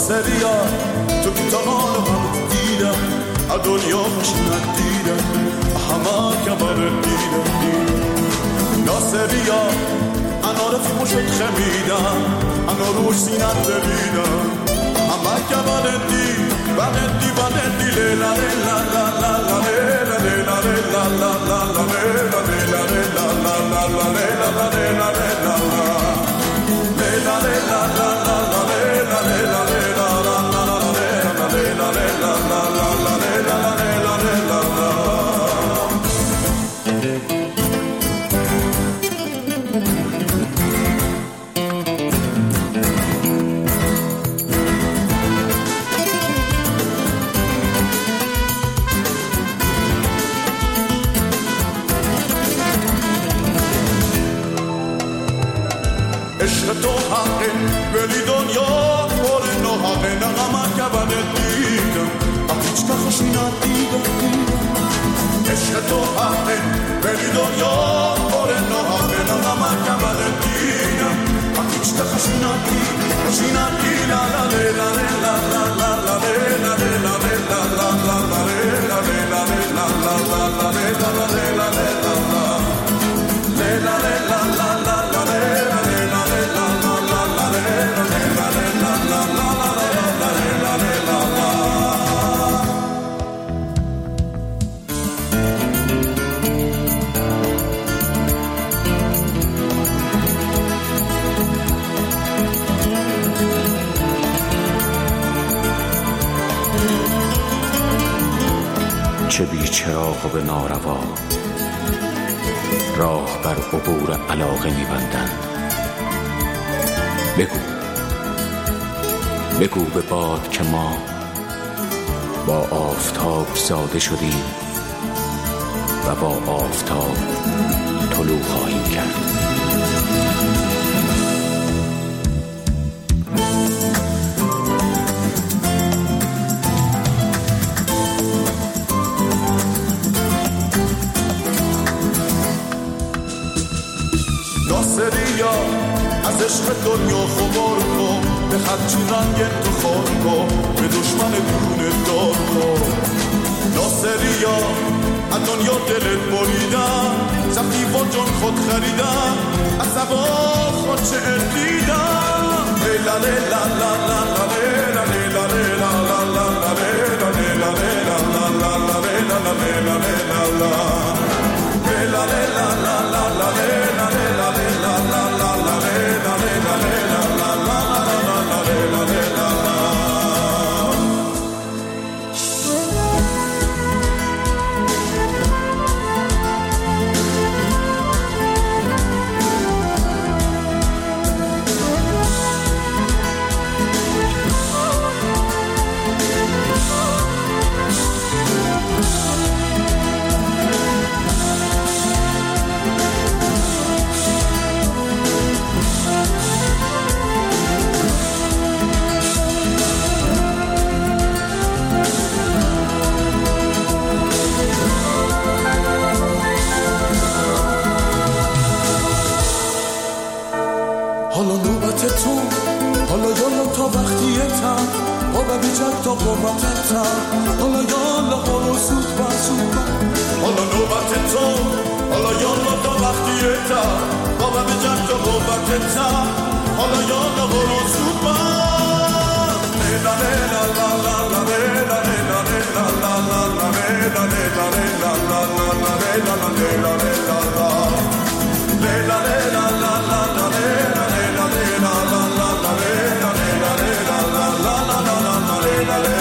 ناصریا تو که تا حالا من دیدم از دنیا خوش ندیدم همه کبر دیدم ناصریا انا رفیقو شد خمیدم انا روش سینت ببیدم همه کبر دی بغدی بغدی لیلا لیلا لا لا لا لیلا لیلا لیلا لا لا لا لیلا لیلا لیلا لا لا لا لیلا لیلا لیلا لیلا لیلا لا لا لا لیلا لیلا لیلا لا لا لا لیلا لیلا لا لا لا لیلا لیلا لیلا عشق تو حقه ولی دنیا پر ناحقه نغمه کبن دیدم هیچ که خوشی ندیدم عشق تو حقه ولی دنیا پر ناحقه نغمه کبن دیدم هیچ که خوشی ندیدم لا لا لا لا لا لا لا لا لا لا لا لا لا لا لا چه بی چراغ و به ناروا راه بر عبور علاقه می‌بندند. بگو به باد که ما با آفتاب زاده شدیم و با آفتاب طلوع خواهیم کرد. ناصریا از عشق دنیا خبر کن به خدچی رنگ تو خار کن به دشمن دونه دار کن ناصریا از دنیا دلت بریدن زفتی با جان خود خریدن از سبا خود چه دیدن لیلا لیلا لا لا لا لیلا لیلا لیلا لا لا لا لیلا لیلا لیلا لا لا لا لیلا لیلا لیلا لیلا لیلا لا لا لا لیلا لیلا لیلا لا لا لا لیلا لیلا لیلا لا لا لا لیلا لیلا تا قوتتم حالا یالا برو زود بزود حالا نوبت تو حالا یالا تا وقتیتم بابا به جد تا قوتتم حالا یالا برو زود بزود لیلا لیلا لا لا لا لیلا لیلا لیلا لا لا لا لیلا لیلا لیلا لا لا لا لیلا لیلا لیلا لیلا لیلا لا لا لا لیلا لیلا لیلا لا لا لا لیلا لیلا لیلا لا لا لا لا لیلا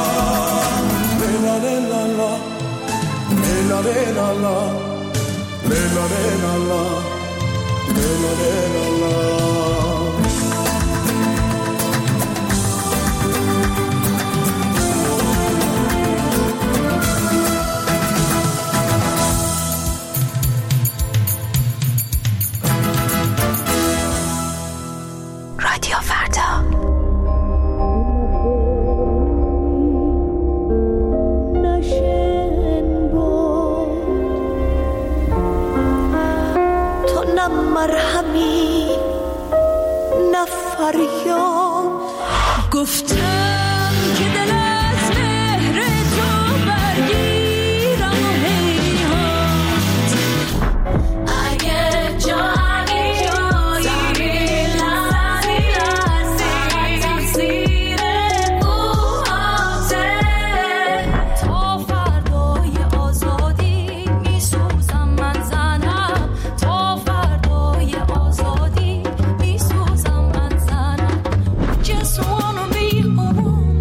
رادیو فردا. مرهمی نفریاد گفتم که دل از مهر تو برگیرم و هیهات اگه جایی تقصیر موهاته تا فردای آزادی میسوزم من زنم تا فردای آزادی میسوزم من زنم Just wanna be a woman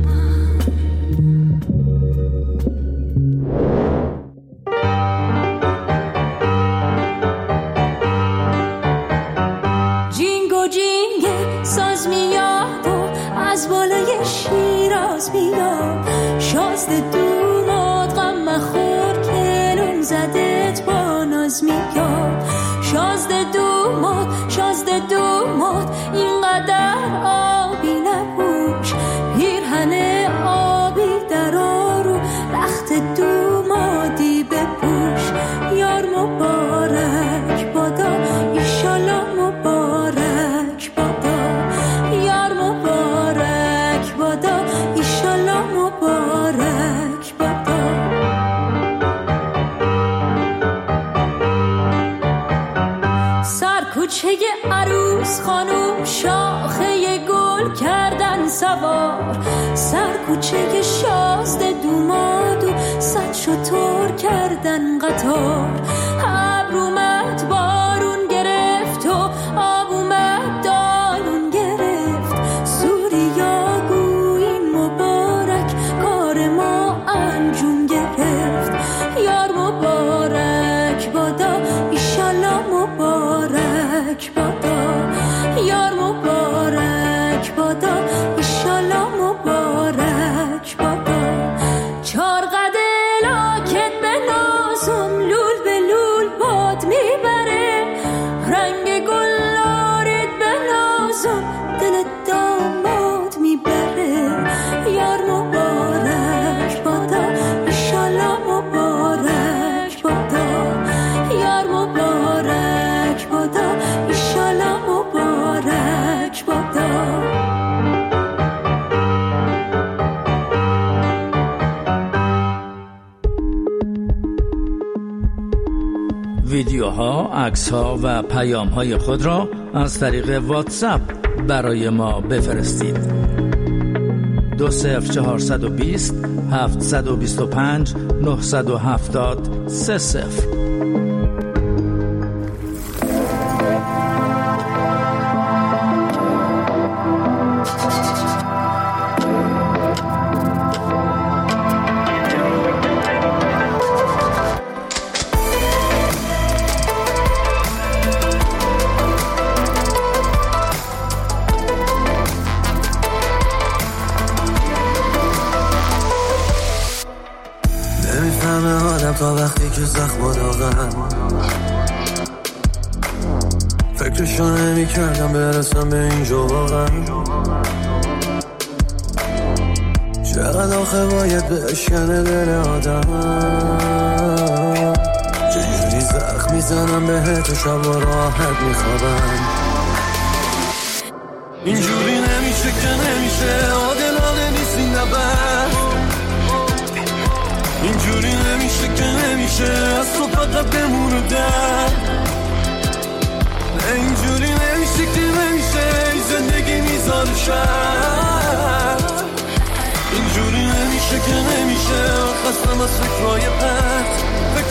جینگو جینگ ساز میاد و از بالای شیراز میاد شازده دوماد غم مخور کلون زدت با ناز میاد شازده دوماد اینقدر آبی نبوش پیرهن آبی در آرو رخت دومادی بپوش یار مبارک بادا ایشالا مبارک بادا یار مبارک بادا ایشالا مبارک بادا سرکوچه عروس خانوم شاخه گل کردن سوار سرکوچه شازده دومادو صد شتر کردن قطار ابر اومد بارون گرفت و آب اومد دالون گرفت سوریا گویی مبارک کار ما انجام گرفت یار مبارک بادا ایشالا مبارک بادا یار مبارک بادا ایشالا مبارک بادا چار قده لاکت به نازم لول به لول باد میبره رنگ گلارت به نازم دل داماد میبره یار مبارک بادا ایشالا مبارک بادا یار مبارک بادا ایشالا مبارک بادا ویدیوها، عکس‌ها و پیام‌های خود را از طریق واتساپ برای ما بفرستید. 20420 725 970 30. نمیفهمه آدم تا وقتی که زخم داغن فکرشو نمی کردم برسم به اینجا واقعا چقدر آخه باید بشکنه دل آدم چجوری زخم میزنم بهت و شب و راحت میخوابم اینجوری نمیشه که نمیشه عادلانه نیست این نبرد اینجوری نمیشه که نمیشه از تو فقط بمونو در اینجوری نمیشه که نمیشه این زندگی میزان شد اینجوری نمیشه که نمیشه خستم از فکرهای پرت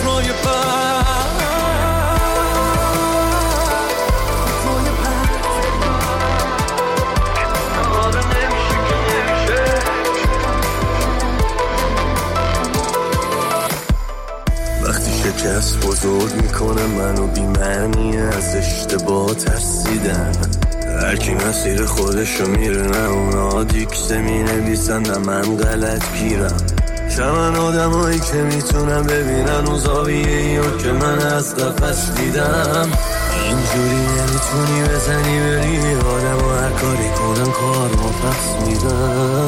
شکست بزرگ میکنه منو بی‌معنی از اشتباه ترسیدن هرکی مسیر خودشو میره نه اونا دیکته مینویسن نه من غلط گیرم چمن آدمایی که میتونن ببینن اون زاویه‌ایو که من از قفس دیدم اینجوری نمیتونی بزنی بری آدم و هر کاری کنن کار ما پس میدن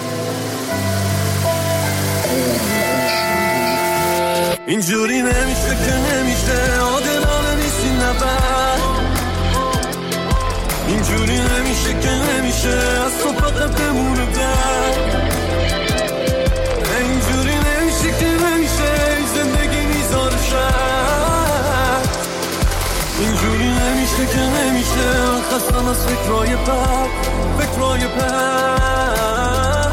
اینجوری نمیشه که نمیشه عادلانه نیست این نبرد اینجوری نمیشه که نمیشه از تو فقط بمونه میشه که نمیشه خستم از فکرهای بد فکرهای بد.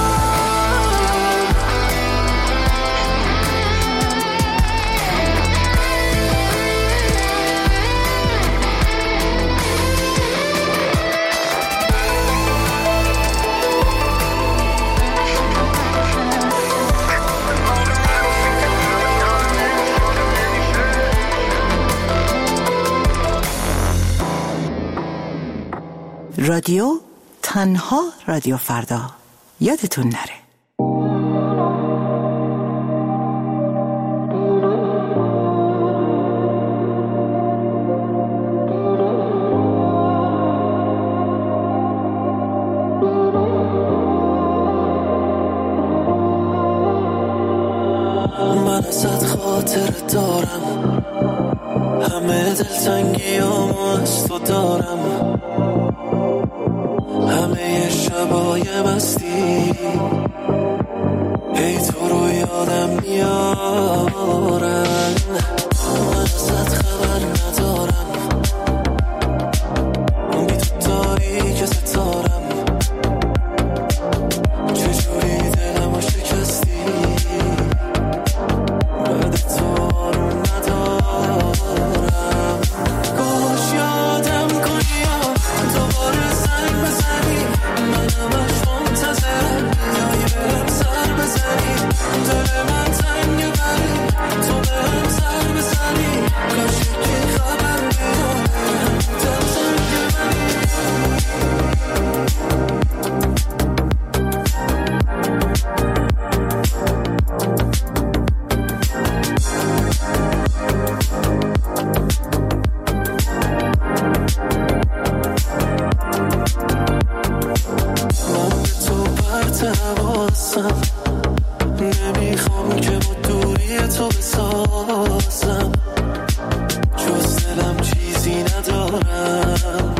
رادیو تنها رادیو فردا یادتون نره. من ازت خاطر دارم، همه دلتنگیامو از تو دارم، همه شبای مستی ای تو رو یادم میارن. من ازت خبر ندارم، بی تو تاریک ستارم، چجوری دلمو شکستی بعد تو آروم ندارم. کاش یادم کنی یا دوباره زنگ بزنی، منم اش منتظرم بیایی بهم سر بزنی، دل من تنگ بری تو بهم سر بزنی، کاش یکی خبر بیاره دل تنگ بری. من به تو پرتوازم، نمیخوام که با دوری تو بسازم، جز دلم چیزی ندارم،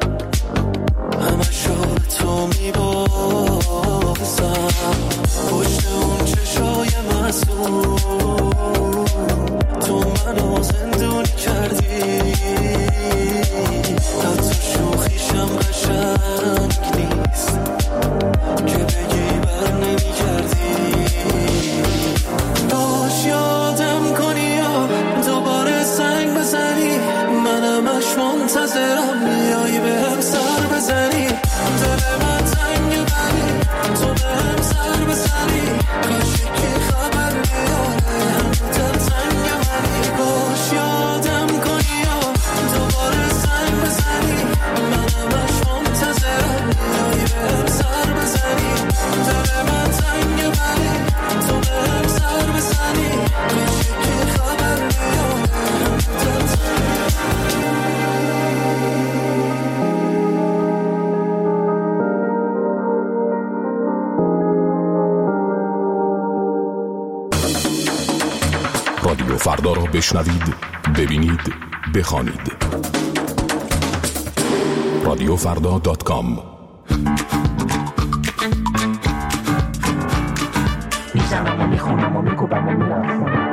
همشو به تو میبازم. پشت اون چشای معصوم تو منو زندونی کردی، حتی شوخیشم قشنگ نیست که بگی بر نمی‌گردی. باش یادم کنی یا دوباره زنگ بزنی، منم اش منتظرم بیایی بهم سر بزنی، دل من تنگ بری تو بهم سر بزنی، کاش یکی خبر بیاره هم دل تنگ بری. باش یادم کنی یا دوباره زنگ بزنی، منم اش منتظرم بیایی بهم سر بزنی، دل من تنگ بری تو بهم سر بزنی، کاش یکی خبر بیاره هم دل تنگ رادیو فردا را بشنوید، ببینید، بخوانید. رادیوفردا.com. میزنم و میخونم و میکوبم و میرفت.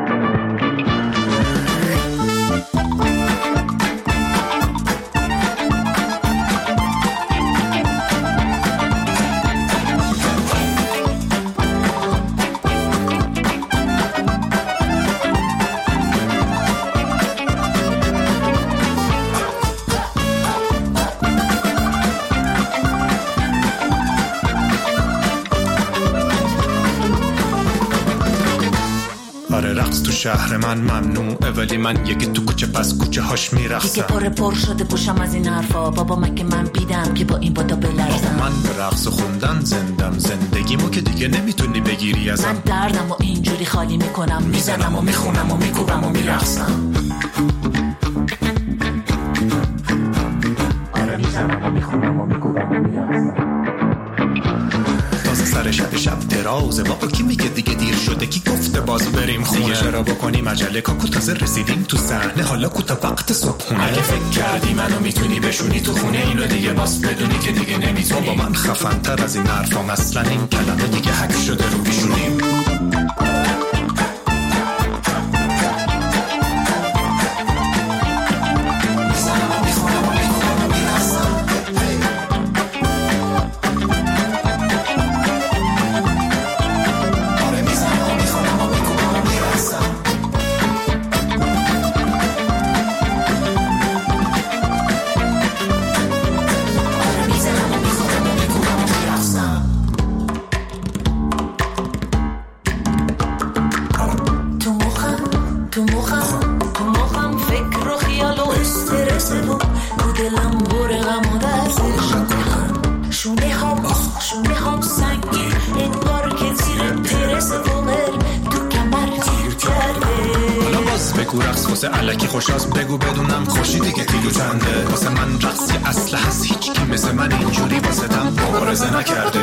شهر من ممنوعه ولی من یکی تو کوچه پس کوچه هاش میرقصم، دیگه پر شده پوشم از این حرفا، بابا مگه من بیدم که با این بادا بلرزم. من به رقص و خوندن زندم، زندگیمو که دیگه نمیتونی بگیری ازم. من دردم و اینجوری خالی میکنم، میزنم و میخونم و میکوبم و میرقصم. آره میزنم و میخونم و میکوبم و میرقصم. تازه سر شب درازه، بابا کی میگه دیگه دیر شده، کی گفته باز بریم خونه، دیگه چرا بکنیم عجله، کاکو تازه رسیدیم تو صحنه، حالا کوتا وقت صبحونه. اگه فکر کردی منو میتونی بشونی تو خونه، اینو دیگه باز بدونی که دیگه نمیتونی. بابا من خفن تر از این حرفام، اصلا این کلمه دیگه حک شده رو بیشونیم. میزنم و میخونم برسه و تو دلم بره غم و درسه شونه هم سنگی انگار که زیر پرس بومر تو کمر تیر کرده حالا باز بگو رقص واسه علکی خوش از بگو بدونم خوشی دیگه تیلو چنده واسه من رقصی اصله هست هیچ کی مثل من اینجوری واسه تم مبارزه نکرده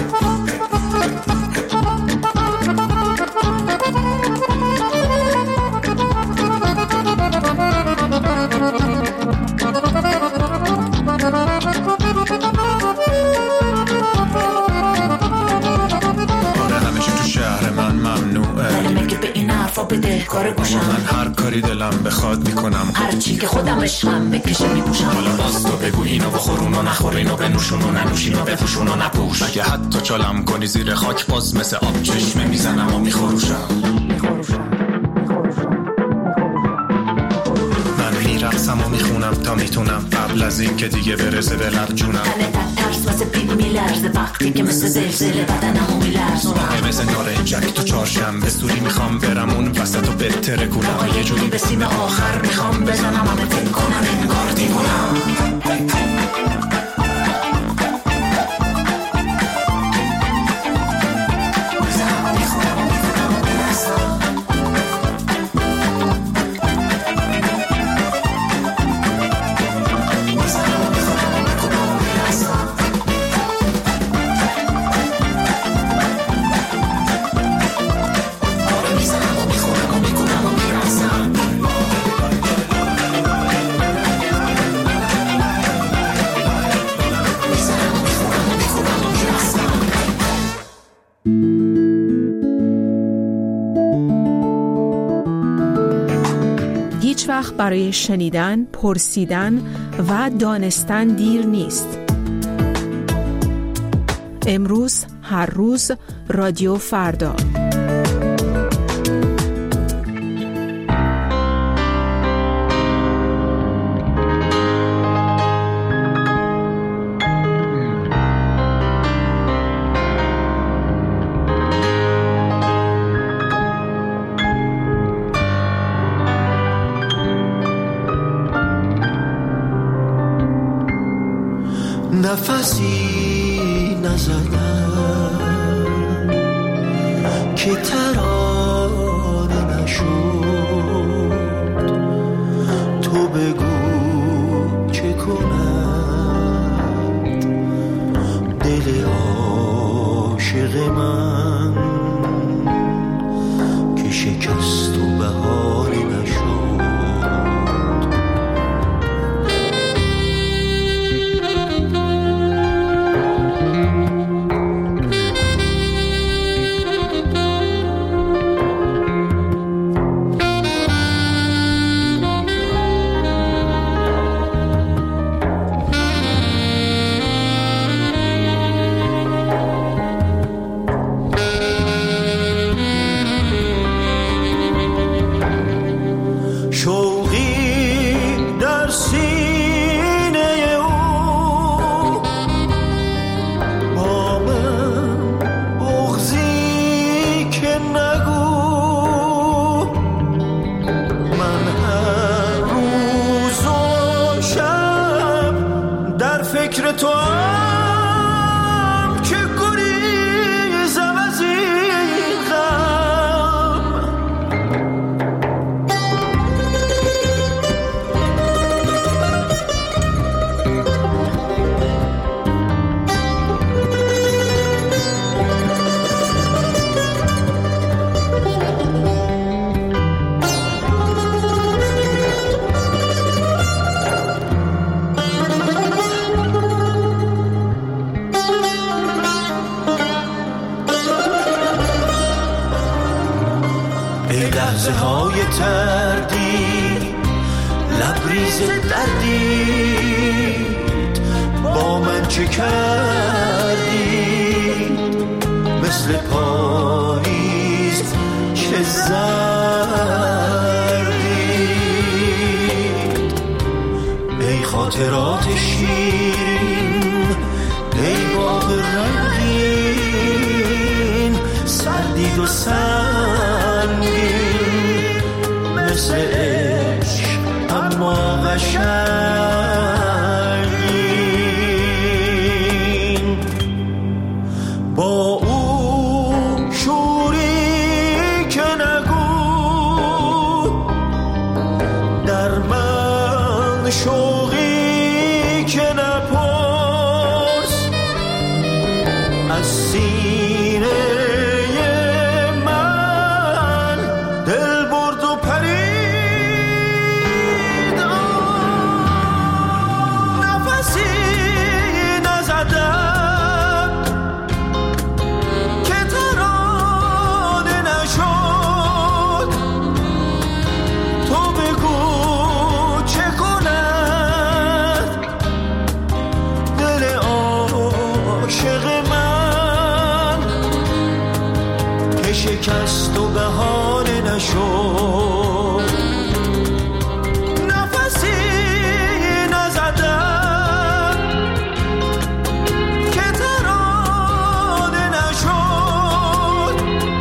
بده کار گوشم من هر کاری دلم بخواد میکنم هر چی که خودم عشقم بکشه میپوشم حالا باز تو بگو اینو بخورون و نخور اینو بنوشون و ننوشین و بپوشون و نپوش مگه حتی چالم کنی زیر خاک باز مثل آب چشمه میزنم و میخوروشم من میرقصم و میخونم تا میتونم قبل از این که دیگه برسه به لب جونم تنه ترس واسه پیگ میلرزه وقتی که مثل زلزله بدنمو میلرزونم مثل نارنجک تو چهارشنبه سوری میخوام برم اون وسط و بهتره گولم یه جوری به سیم آخر میخوام بزنم همه فکر کنم انگار دیوونم هیچ وقت برای شنیدن، پرسیدن و دانستن دیر نیست. امروز، هر روز، رادیو فردا. نفسی نزدم که ترانه نشد تو بگو چه کند دل عاشق من که شکست و بهانه نشد فکر تو هم که گریزم از این غم لحظه های تردید لبریز دردید با من چه کردید مثل پاییز چه زردید ای خاطرات شیرین ای باغ رنگین سردید و سنگین مثل عشق اما قشنگ شکست و بهانه نشد، نفسی نزدم که ترانه نشد.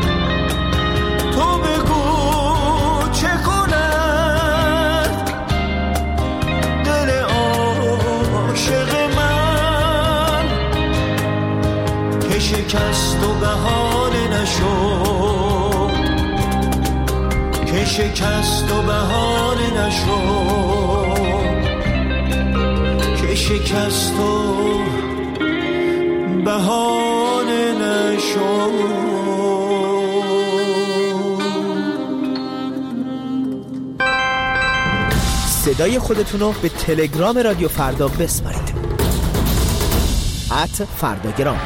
تو بگو چه کند دل عاشق من که شکست و بهانه نشد، که شکست و بهانه نشد، که شکست و بهانه نشد. صدای خودتونو به تلگرام رادیو فردا بسپارید. @فرداگرام.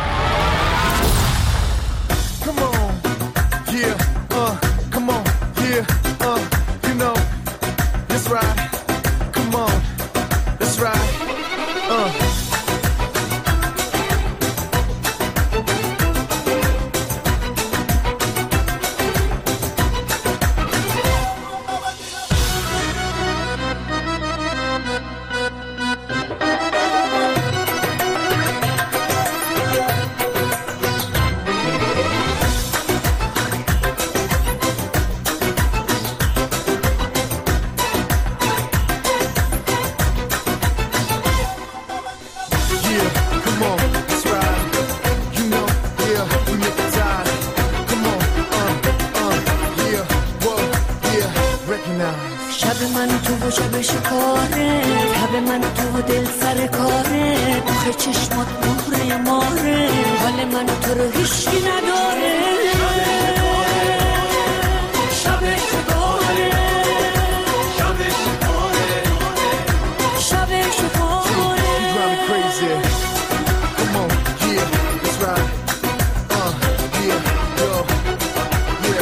شب من تو و شب شکاره، شب من تو و دل سر کاره، آخه چشمات مهره ماره، حال من تو رو هیچکی نداره. شب شکاره، شب شکاره، شب شکاره. You drive me crazy. Come on, yeah, that's right. Yeah, yo, yeah.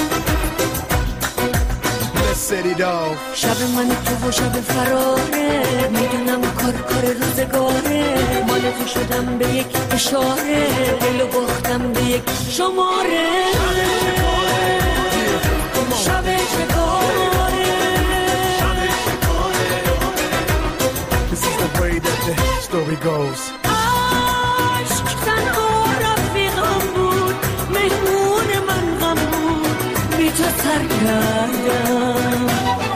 Let's set it off. شب من تو و شب فراره، میدونم کار روزگاره، مال تو شدم به یک اشاره، دلو باختم به یک شماره. شب شکاره، This is the way that the story goes. عشق تنها رفیقم بود، مهمون من غم بود، بی تو سر کردم.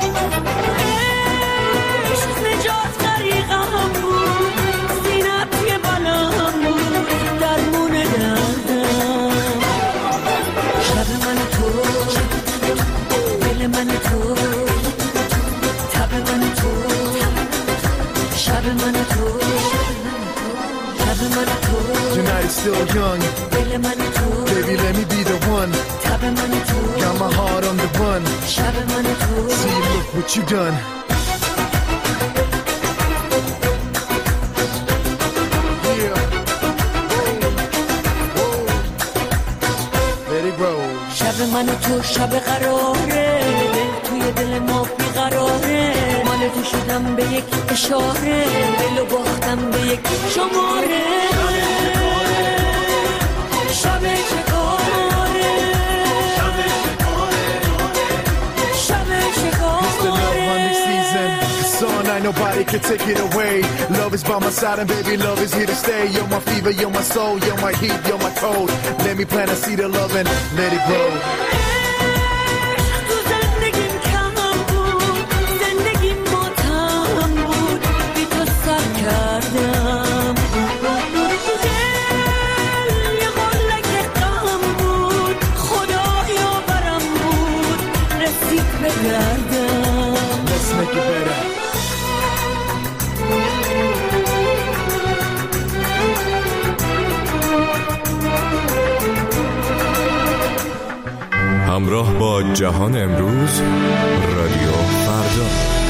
عشق نجات غریقم بود، زینت یه بلام بود، درمون دردم. شب من تو، دل من تو، تب من تو، شب من تو، شب من تو. Tonight is still young, دل من تو, baby let me be the one. تب من تو, got my heart on the run. شب من تو, see look what you done. Yeah, let it roll. شب من تو شب قراره، دل توی دل ما بیقراره، مال تو شدم به یک اشاره، دلو باختم به یک شماره. شب چکاره، شب چکاره. It's the love hunting season. The sun, ain't nobody can take it away. Love is by my side and baby love is here to stay. You're my fever, you're my soul, you're my heat, you're my cold. Let me plant a seed of love and let it grow. کردم یه قلک غم بود، خدایا برم بود، رسید به گردم. Let's make it better. همراه با جهان امروز، رادیو فردا.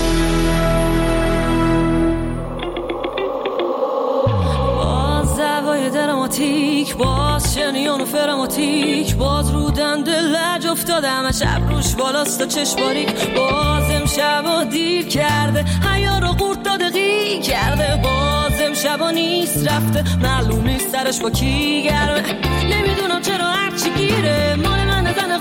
دراماتیک باز شنیان و فراماتیک، باز رو دنده لج افتاده همه شب روش بالاست و چشماریک، باز امشب و دیر کرده حیا رو قورت داده غی کرده، باز امشب و نیست رفته معلوم نیست سرش با کی گرمه، نمیدونم چرا هرچی گیره مال من زن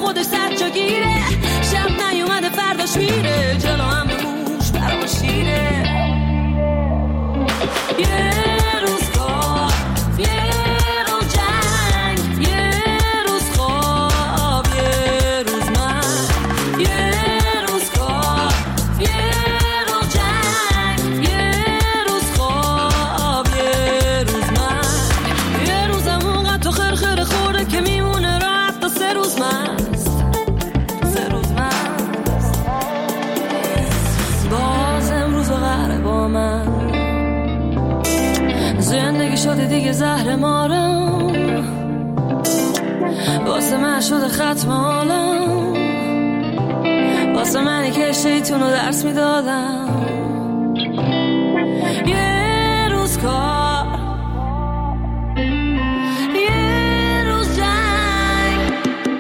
ختم عالم، واسه منی که شیطونو درس میدادم. یه روز کار، یه روز جنگ.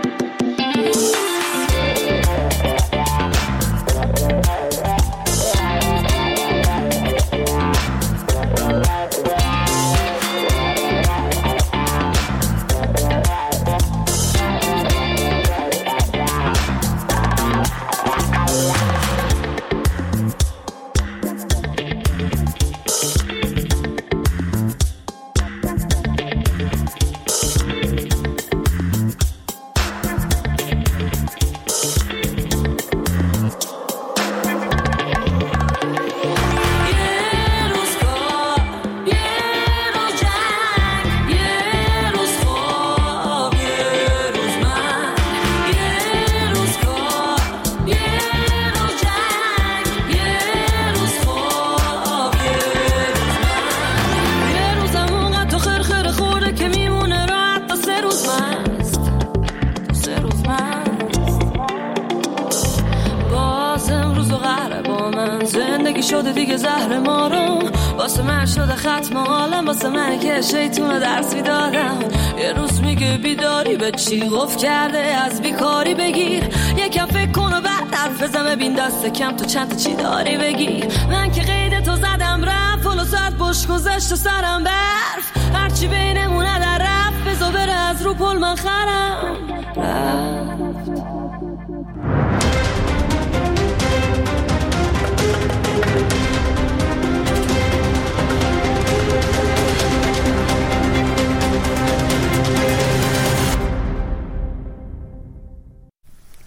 شده دیگه زهر ما رو، واسه من شده ختم عالم، واسه من که شیطون رو درس میدادم. یه روز میگه بیداری به چی قفل کرده، از بیکاری بگیر یکم فکر کن و بعد حرف بزن، ببین دست کم تو چند تا چی داری بگیر. من که قید تو زدم رفت، فلو ساعت بش گذشت و سرم برف، هرچی بینمونه در رفت، بزا بره از رو پل من خرم رفت.